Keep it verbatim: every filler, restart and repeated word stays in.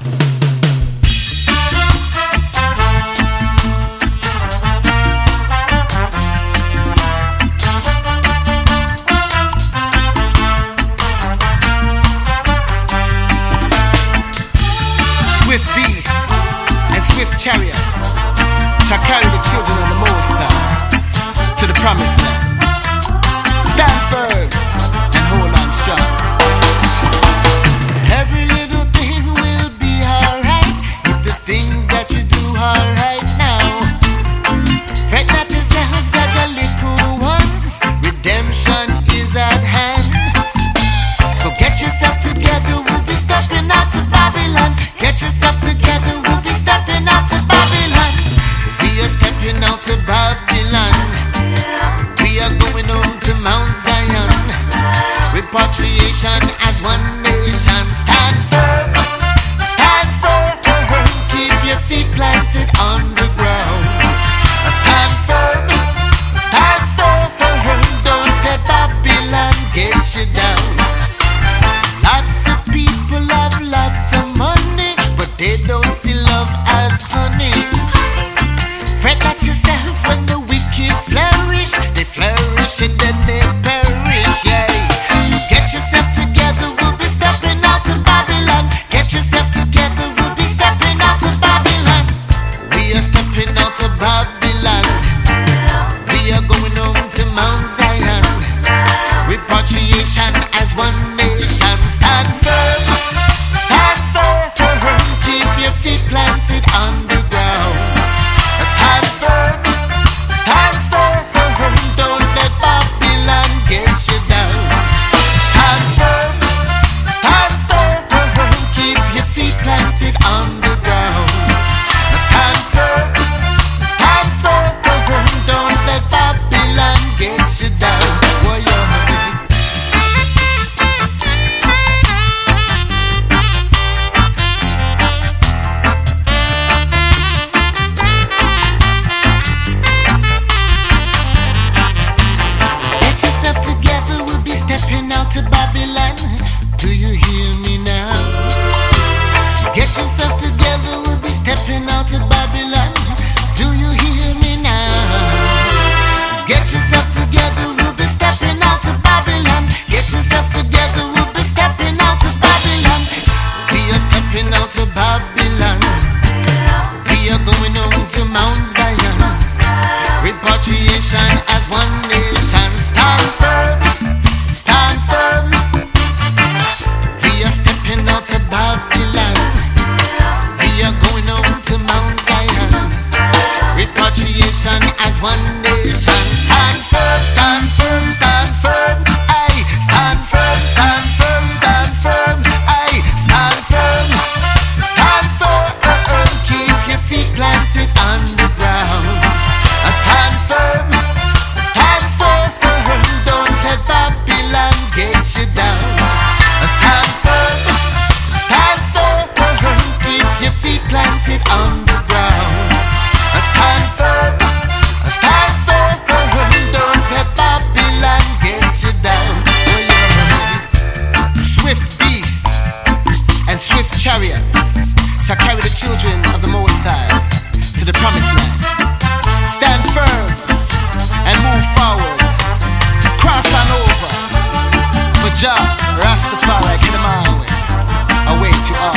Swift beast and swift chariots shall carry the children of the Most High to the promised land. Stand firm and hold on strong. Every little thing will be alright if the things that you do are right now. Fret not yourself, judge your little ones. Redemption is at hand. So get yourself together, we'll be stepping out to Babylon. Get yourself together, we'll be stepping out to Babylon. We are stepping out to Babylon. We are going home to Mount Zion. Repatriation as one nation. Stand firm, stand firm. Keep your feet planted on the ground. Stand firm, stand firm. Don't let Babylon get you down. Lots of people have lots of money, but they don't see love as honey. Fret not yourself when the wicked flourish. They flourish and then they perish, yeah. So get yourself together, we'll be stepping out to Babylon. Get yourself together, we'll be stepping out to Babylon. We are stepping out to Babylon. We are going home to Mount Zion. Repatriation as one nation. Stand firm, stand firm. Keep your feet planted on the ground. Stand firm, stand firm. Don't let Babylon get you down. Stand firm, stand firm. Keep your feet planted on the ground. Stand firm, stand firm. Don't let Babylon get you down. Whoa, yo. Get yourself together, we'll be stepping out to Babylon. Do you hear me now? Get yourself together, we'll be stepping out to Babylon. Do you hear me now? Get yourself together, we'll be stepping out to Babylon. Get yourself together, we'll be stepping out to Babylon. We are stepping out to Babylon. We are going home to Mount Zion. Repatriation as one nation. Stand firm, stand firm. We are stepping out to Babylon. We are going home to Mount Zion. Repatriation as one nation. Stand firm, stand firm, stand firm. Aye, stand firm, stand firm, stand firm. Aye, stand firm, stand firm. Keep your feet planted on the ground. Stand firm, stand firm. Don't let Babylon get you down. Stand firm, stand firm. Keep your feet planted on the ground. Stand firm, stand firm. Don't let Babylon get you down. Oh, yeah. Swift beasts and swift chariots shall carry the children of the Most High to the promised land. Stand firm and move forward. Cross on over. For Jah, Rastafari, get them away. Away to all.